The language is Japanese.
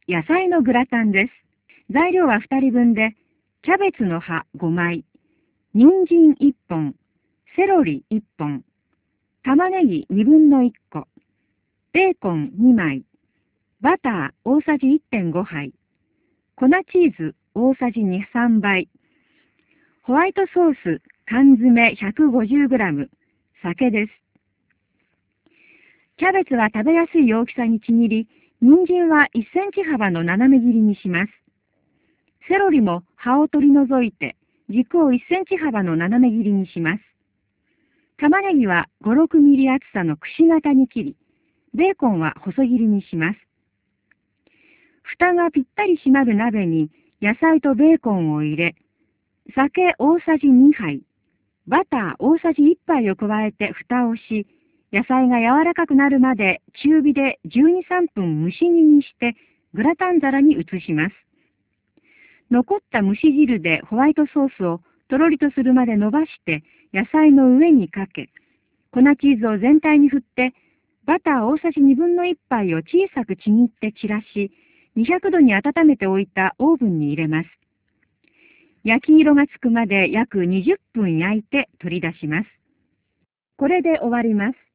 野菜のグラタンです。材料は2人分で、キャベツの葉5枚、人参1本、セロリ1本、玉ねぎ1分の1個、ベーコン2枚、バター大さじ 1.5 杯、粉チーズ大さじ2、3倍、ホワイトソース缶詰 150g、酒です。キャベツは食べやすい大きさにちぎり、人参は1センチ幅の斜め切りにします。セロリも葉を取り除いて、軸を1センチ幅の斜め切りにします。玉ねぎは5、6ミリ厚さのくし形に切り、ベーコンは細切りにします。蓋がぴったり閉まる鍋に野菜とベーコンを入れ、酒大さじ2杯、バター大さじ1杯を加えて蓋をし、野菜が柔らかくなるまで中火で12、3分蒸し煮にしてグラタン皿に移します。残った蒸し汁でホワイトソースをとろりとするまで伸ばして野菜の上にかけ、粉チーズを全体に振って、バター大さじ1分の1杯を小さくちぎって散らし、200度に温めておいたオーブンに入れます。焼き色がつくまで約20分焼いて取り出します。これで終わります。